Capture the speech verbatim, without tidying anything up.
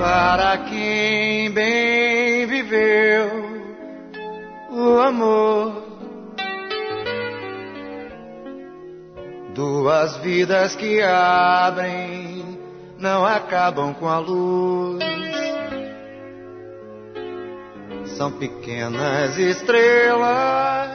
para quem bem viveu o amor. Duas vidas que abrem, não acabam com a luz. São pequenas estrelas